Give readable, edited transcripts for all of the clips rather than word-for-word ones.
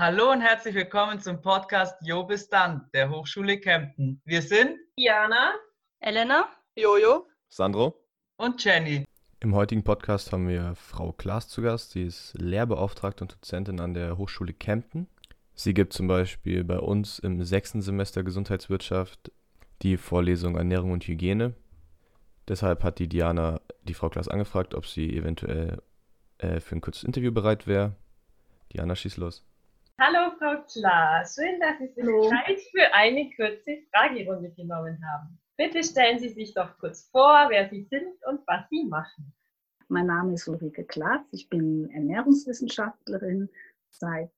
Hallo und herzlich willkommen zum Podcast Jo bis dann der Hochschule Kempten. Wir sind Diana, Elena, Jojo, Sandro. und Jenny. Im heutigen Podcast haben wir Frau Klaas zu Gast. Sie ist Lehrbeauftragte und Dozentin an der Hochschule Kempten. Sie gibt zum Beispiel bei uns im 6. Semester Gesundheitswirtschaft die Vorlesung Ernährung und Hygiene. Deshalb hat die Diana die Frau Klaas angefragt, ob sie eventuell für ein kurzes Interview bereit wäre. Diana, schieß los. hallo Frau Klaas, schön, dass Sie sich Zeit für eine kurze Fragerunde genommen haben. Bitte stellen Sie sich doch kurz vor, wer Sie sind und was Sie machen. mein Name ist Ulrike Klaas, ich bin Ernährungswissenschaftlerin seit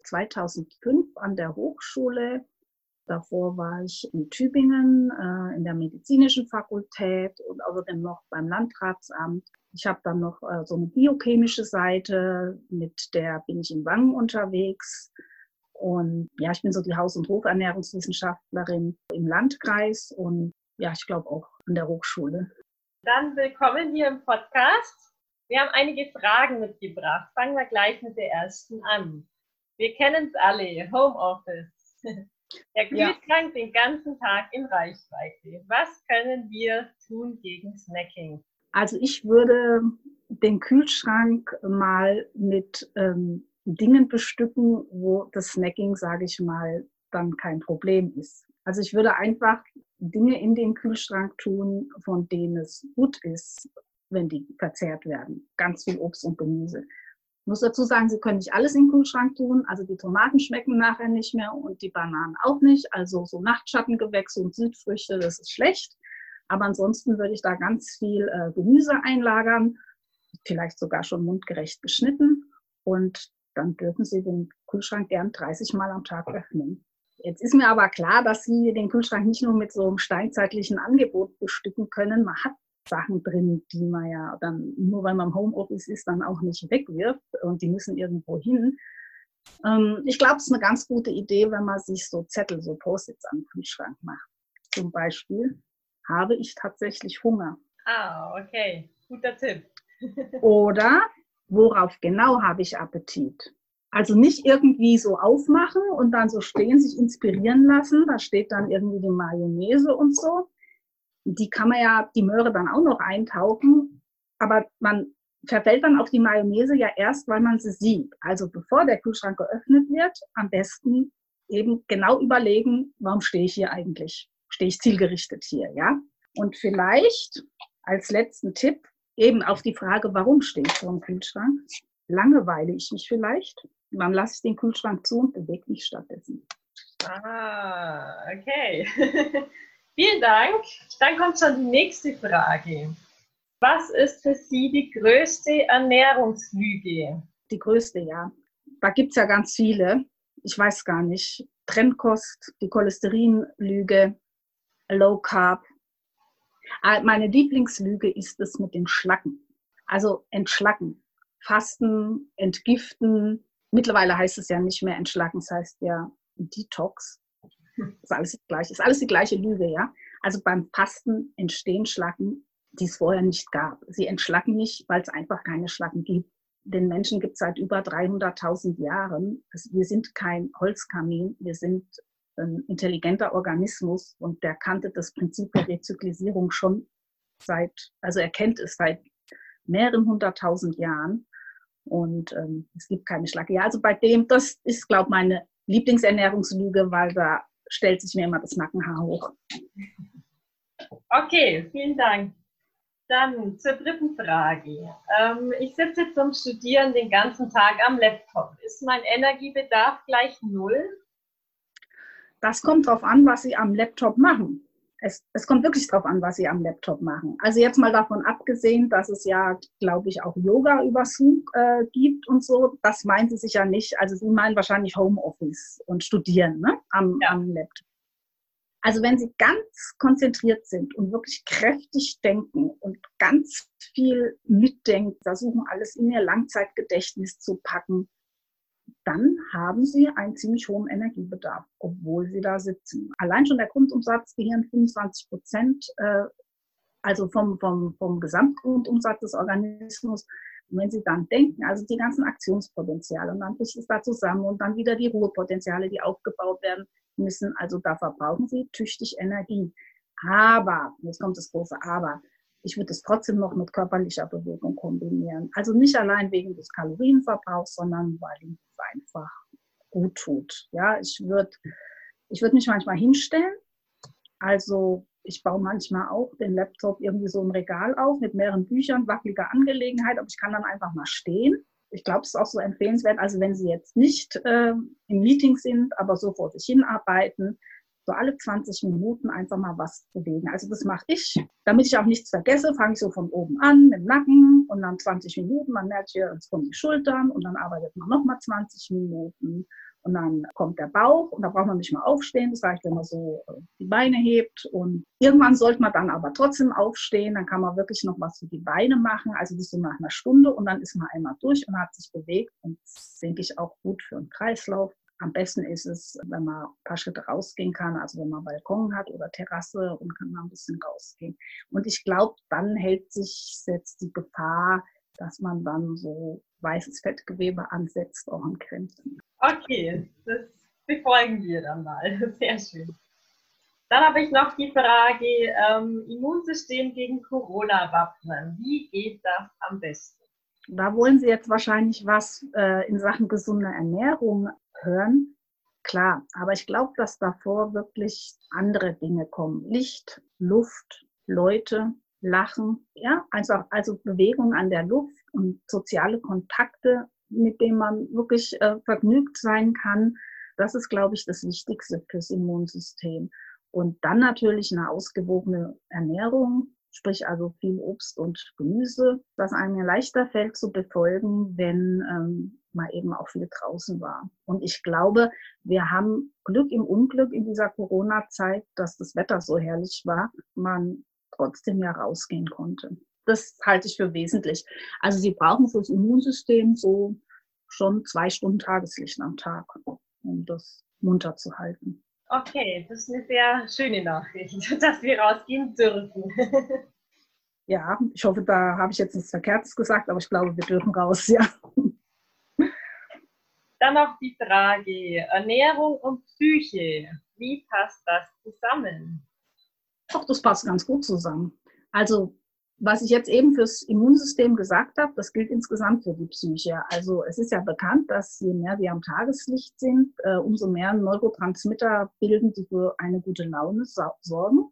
2005 an der Hochschule. Davor war ich in Tübingen in der medizinischen Fakultät und außerdem noch beim Landratsamt. Ich habe dann noch so eine biochemische Seite, mit der bin ich in Wangen unterwegs. Und ja, ich bin so die Haus- und Hofernährungswissenschaftlerin im Landkreis und ja, ich glaube auch an der Hochschule. Dann willkommen hier im Podcast. Wir haben einige Fragen mitgebracht. Fangen wir gleich mit der ersten an. Wir kennen es alle, Homeoffice. Der Kühlschrank den ganzen Tag in Reichweite. Was können wir tun gegen Snacking? Also ich würde den Kühlschrank mal mit Dingen bestücken, wo das Snacking, sage ich mal, dann kein Problem ist. Also ich würde einfach Dinge in den Kühlschrank tun, von denen es gut ist, wenn die verzehrt werden. Ganz viel Obst und Gemüse. Ich muss dazu sagen, Sie können nicht alles in den Kühlschrank tun. Also die Tomaten schmecken nachher nicht mehr und die Bananen auch nicht. Also so Nachtschattengewächse und Südfrüchte, das ist schlecht. Aber ansonsten würde ich da ganz viel Gemüse einlagern, vielleicht sogar schon mundgerecht geschnitten. Und dann dürfen Sie den Kühlschrank gern 30 Mal am Tag öffnen. Jetzt ist mir aber klar, dass Sie den Kühlschrank nicht nur mit so einem steinzeitlichen Angebot bestücken können. Man hat Sachen drin, die man ja dann, nur weil man im Homeoffice ist, dann auch nicht wegwirft und die müssen irgendwo hin. Ich glaube, es ist eine ganz gute Idee, wenn man sich so Zettel, so Post-its am Kühlschrank macht. Zum Beispiel, habe ich tatsächlich Hunger? Okay, guter Tipp. Oder worauf genau habe ich Appetit? Also nicht irgendwie so aufmachen und dann so stehen, sich inspirieren lassen. Da steht dann irgendwie die Mayonnaise und so. Die kann man ja, die Möhre dann auch noch eintauchen. Aber man verfällt dann auf die Mayonnaise ja erst, weil man sie sieht. Also bevor der Kühlschrank geöffnet wird, am besten eben genau überlegen, warum stehe ich hier eigentlich? Stehe ich zielgerichtet hier, ja? Und vielleicht als letzten Tipp eben auf die Frage, warum stehe ich vor dem Kühlschrank? Langweile ich mich vielleicht? Dann lasse ich den Kühlschrank zu und bewege mich stattdessen. Okay. Vielen Dank. Dann kommt schon die nächste Frage. Was ist für Sie die größte Ernährungslüge? Die größte, ja. Da gibt es ja ganz viele. Ich weiß gar nicht. Trennkost, die Cholesterinlüge, Low Carb. Meine Lieblingslüge ist es mit dem Schlacken. Also entschlacken, fasten, entgiften. Mittlerweile heißt es ja nicht mehr entschlacken, es heißt ja Detox. Ist alles das Gleiche. Ist alles die gleiche Lüge, ja. Also beim Fasten entstehen Schlacken, die es vorher nicht gab. Sie entschlacken nicht, weil es einfach keine Schlacken gibt. Den Menschen gibt es seit über 300.000 Jahren. Wir sind kein Holzkamin, wir sind ein intelligenter Organismus und der kannte das Prinzip der Rezyklisierung schon er kennt es seit mehreren 100.000 Jahren und es gibt keine Schlacke. Ja, also das ist, glaube ich, meine Lieblingsernährungslüge, weil da stellt sich mir immer das Nackenhaar hoch. Okay, vielen Dank. Dann zur dritten Frage. Ich sitze zum Studieren den ganzen Tag am Laptop. Ist mein Energiebedarf gleich 0? Das kommt darauf an, was Sie am Laptop machen. Es kommt wirklich darauf an, was Sie am Laptop machen. Also jetzt mal davon abgesehen, dass es ja, glaube ich, auch Yoga über Zoom gibt und so. Das meinen Sie sicher nicht. Also Sie meinen wahrscheinlich Homeoffice und Studieren, ne? Am Laptop. Also wenn Sie ganz konzentriert sind und wirklich kräftig denken und ganz viel mitdenken, versuchen alles in Ihr Langzeitgedächtnis zu packen, dann haben Sie einen ziemlich hohen Energiebedarf, obwohl Sie da sitzen. Allein schon der Grundumsatz, Gehirn 25%, also vom Gesamtgrundumsatz des Organismus, Und wenn Sie dann denken, also die ganzen Aktionspotenziale und dann bricht es da zusammen und dann wieder die Ruhepotenziale, die aufgebaut werden müssen, also da verbrauchen Sie tüchtig Energie. Aber, jetzt kommt das große Aber, ich würde es trotzdem noch mit körperlicher Bewegung kombinieren. Also nicht allein wegen des Kalorienverbrauchs, sondern weil ihm es einfach gut tut. Ja, ich würd mich manchmal hinstellen. Also ich baue manchmal auch den Laptop irgendwie so im Regal auf mit mehreren Büchern, wackeliger Angelegenheit, aber ich kann dann einfach mal stehen. Ich glaube, es ist auch so empfehlenswert, also wenn Sie jetzt nicht im Meeting sind, aber so vor sich hinarbeiten, so alle 20 Minuten einfach mal was bewegen. Also das mache ich. Damit ich auch nichts vergesse, fange ich so von oben an, mit dem Nacken und dann 20 Minuten. Man merkt hier, jetzt kommen die Schultern und dann arbeitet man nochmal 20 Minuten. Und dann kommt der Bauch und da braucht man nicht mal aufstehen. Das reicht, wenn man so die Beine hebt. Und irgendwann sollte man dann aber trotzdem aufstehen. Dann kann man wirklich noch was für die Beine machen. Also das so nach einer Stunde und dann ist man einmal durch und hat sich bewegt. Und das ist, denke ich, auch gut für den Kreislauf. Am besten ist es, wenn man ein paar Schritte rausgehen kann, also wenn man Balkon hat oder Terrasse und kann mal ein bisschen rausgehen. Und ich glaube, dann hält sich jetzt die Gefahr, dass man dann so weißes Fettgewebe ansetzt, auch an Grenzen. Okay, das befolgen wir dann mal. Sehr schön. Dann habe ich noch die Frage, Immunsystem gegen Corona wappnen. Wie geht das am besten? Da wollen Sie jetzt wahrscheinlich was in Sachen gesunde Ernährung hören. Klar, aber ich glaube, dass davor wirklich andere Dinge kommen. Licht, Luft, Leute, Lachen, ja, also Bewegung an der Luft und soziale Kontakte, mit denen man wirklich vergnügt sein kann. Das ist, glaube ich, das Wichtigste fürs Immunsystem. Und dann natürlich eine ausgewogene Ernährung, sprich also viel Obst und Gemüse, das einem leichter fällt zu befolgen, wenn man eben auch viel draußen war. Und ich glaube, wir haben Glück im Unglück in dieser Corona-Zeit, dass das Wetter so herrlich war, man trotzdem ja rausgehen konnte. Das halte ich für wesentlich. Also Sie brauchen fürs Immunsystem so schon 2 Stunden Tageslicht am Tag, um das munter zu halten. Okay, das ist eine sehr schöne Nachricht, dass wir rausgehen dürfen. Ja, ich hoffe, da habe ich jetzt nichts Verkehrtes gesagt, aber ich glaube, wir dürfen raus, ja. Dann noch die Frage, Ernährung und Psyche. Wie passt das zusammen? Doch, das passt ganz gut zusammen. Also, was ich jetzt eben fürs Immunsystem gesagt habe, das gilt insgesamt für die Psyche. Also es ist ja bekannt, dass je mehr wir am Tageslicht sind, umso mehr Neurotransmitter bilden, die für eine gute Laune sorgen.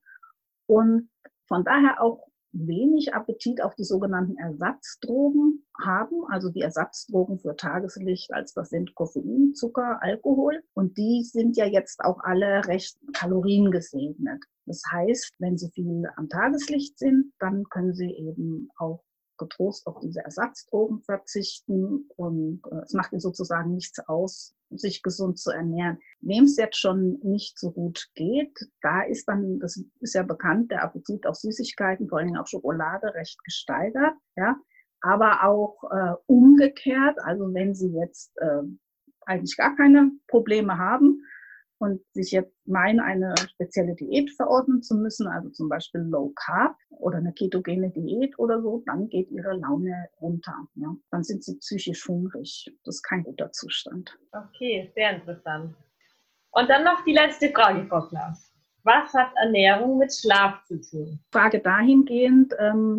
Und von daher auch wenig Appetit auf die sogenannten Ersatzdrogen haben, also die Ersatzdrogen für Tageslicht, als das sind Koffein, Zucker, Alkohol. Und die sind ja jetzt auch alle recht kaloriengesegnet. Das heißt, wenn Sie viel am Tageslicht sind, dann können Sie eben auch getrost auf diese Ersatzdrogen verzichten und es macht Ihnen sozusagen nichts aus, sich gesund zu ernähren. Wem es jetzt schon nicht so gut geht, da ist dann, das ist ja bekannt, der Appetit auf Süßigkeiten, vor allem auf Schokolade, recht gesteigert, ja. Aber auch umgekehrt, also wenn Sie jetzt eigentlich gar keine Probleme haben und sich jetzt meinen, eine spezielle Diät verordnen zu müssen, also zum Beispiel Low Carb oder eine ketogene Diät oder so, dann geht Ihre Laune runter. Ja? Dann sind Sie psychisch hungrig. Das ist kein guter Zustand. Okay, sehr interessant. Und dann noch die letzte Frage, Frau Klaas. Was hat Ernährung mit Schlaf zu tun? Frage dahingehend,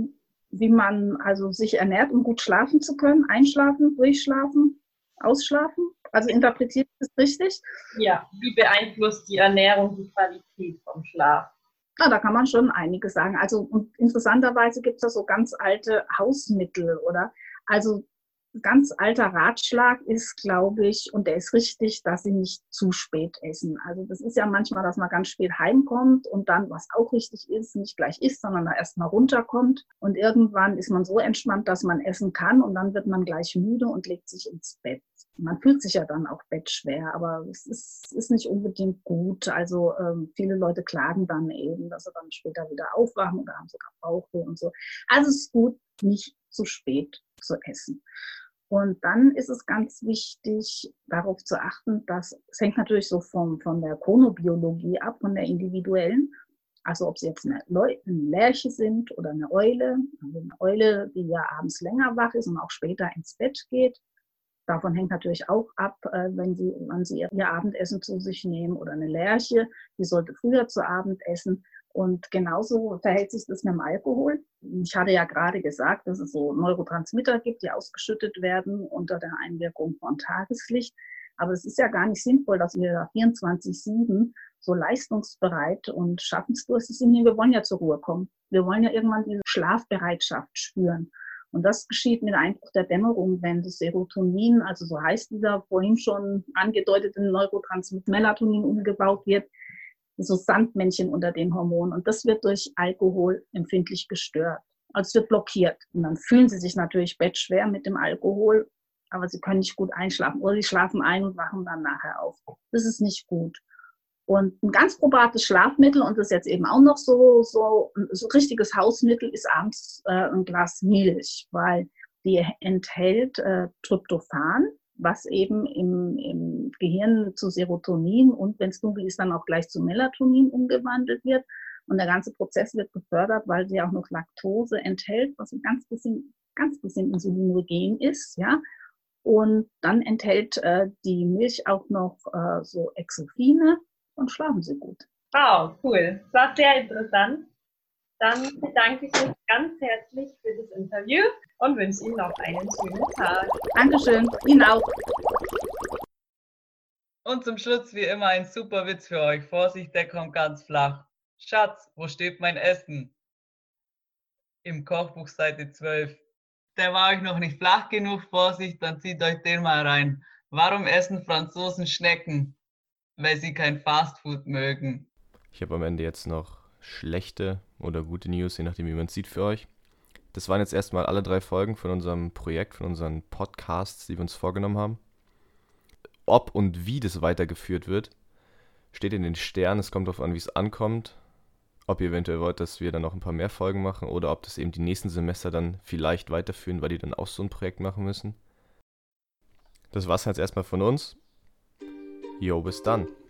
wie man also sich ernährt, um gut schlafen zu können. Einschlafen, durchschlafen, ausschlafen. Also interpretiert ist es richtig? Ja, wie beeinflusst die Ernährung die Qualität vom Schlaf? Ja, da kann man schon einiges sagen. Also und interessanterweise gibt es da so ganz alte Hausmittel, oder? Also ganz alter Ratschlag ist, glaube ich, und der ist richtig, dass Sie nicht zu spät essen. Also das ist ja manchmal, dass man ganz spät heimkommt und dann, was auch richtig ist, nicht gleich isst, sondern da erst mal runterkommt. Und irgendwann ist man so entspannt, dass man essen kann und dann wird man gleich müde und legt sich ins Bett. Man fühlt sich ja dann auch bettschwer, aber es ist nicht unbedingt gut. Also viele Leute klagen dann eben, dass sie dann später wieder aufwachen oder haben sogar Bauchweh und so. Also es ist gut, nicht zu spät zu essen. Und dann ist es ganz wichtig, darauf zu achten, dass es hängt natürlich so von der Chronobiologie ab, von der individuellen. Also ob sie jetzt eine Lerche sind oder eine Eule. Also eine Eule, die ja abends länger wach ist und auch später ins Bett geht. Davon hängt natürlich auch ab, wann sie ihr Abendessen zu sich nehmen. Oder eine Lerche, die sollte früher zu Abend essen. Und genauso verhält sich das mit dem Alkohol. Ich hatte ja gerade gesagt, dass es so Neurotransmitter gibt, die ausgeschüttet werden unter der Einwirkung von Tageslicht. Aber es ist ja gar nicht sinnvoll, dass wir 24/7 so leistungsbereit und schaffensdurstig sind. Wir wollen ja zur Ruhe kommen. Wir wollen ja irgendwann diese Schlafbereitschaft spüren. Und das geschieht mit Einbruch der Dämmerung, wenn das Serotonin, also so heißt dieser vorhin schon angedeutete Neurotransmitter Melatonin umgebaut wird, so Sandmännchen unter den Hormonen. Und das wird durch Alkohol empfindlich gestört. Also es wird blockiert. Und dann fühlen sie sich natürlich bettschwer mit dem Alkohol, aber sie können nicht gut einschlafen. Oder sie schlafen ein und wachen dann nachher auf. Das ist nicht gut. Und ein ganz probates Schlafmittel, und das ist jetzt eben auch noch so richtiges Hausmittel, ist abends ein Glas Milch, weil die enthält Tryptophan, was eben im Gehirn zu Serotonin und wenn es dunkel ist, dann auch gleich zu Melatonin umgewandelt wird. Und der ganze Prozess wird gefördert, weil sie auch noch Laktose enthält, was ein ganz bisschen insulinogen ist, ja. Und dann enthält die Milch auch noch so Exophine und schlafen sie gut. Wow, cool. Das war sehr interessant. Dann bedanke ich mich ganz herzlich für das Interview und wünsche Ihnen noch einen schönen Tag. Dankeschön, Ihnen auch. Und zum Schluss wie immer ein super Witz für euch. Vorsicht, der kommt ganz flach. Schatz, wo steht mein Essen? Im Kochbuch Seite 12. Der war euch noch nicht flach genug. Vorsicht, dann zieht euch den mal rein. Warum essen Franzosen Schnecken? Weil sie kein Fastfood mögen. Ich habe am Ende jetzt noch schlechte oder gute News, je nachdem, wie man es sieht, für euch. Das waren jetzt erstmal alle 3 Folgen von unserem Projekt, von unseren Podcasts, die wir uns vorgenommen haben. Ob und wie das weitergeführt wird, steht in den Sternen. Es kommt darauf an, wie es ankommt. Ob ihr eventuell wollt, dass wir dann noch ein paar mehr Folgen machen oder ob das eben die nächsten Semester dann vielleicht weiterführen, weil die dann auch so ein Projekt machen müssen. Das war's jetzt erstmal von uns. Jo, bis dann.